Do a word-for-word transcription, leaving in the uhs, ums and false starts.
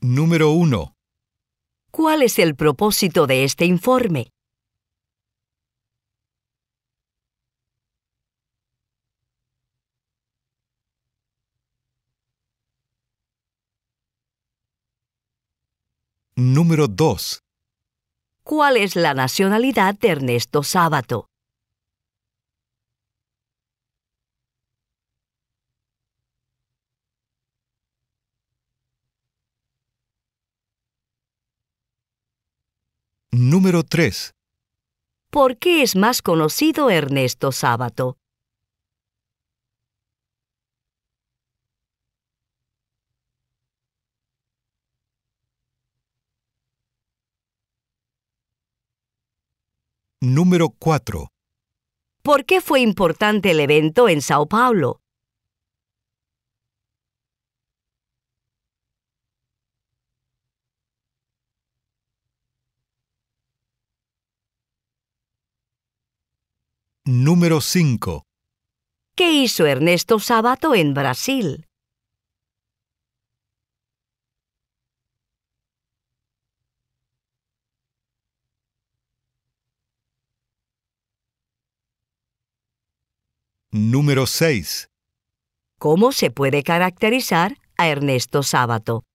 Número uno. ¿Cuál es el propósito de este informe? Número dos. ¿Cuál es la nacionalidad de Ernesto Sábato? Número tres. ¿Por qué es más conocido Ernesto Sábato? Número cuatro. ¿Por qué fue importante el evento en Sao Paulo? Número cinco. ¿Qué hizo Ernesto Sábato en Brasil? Número seis. ¿Cómo se puede caracterizar a Ernesto Sábato?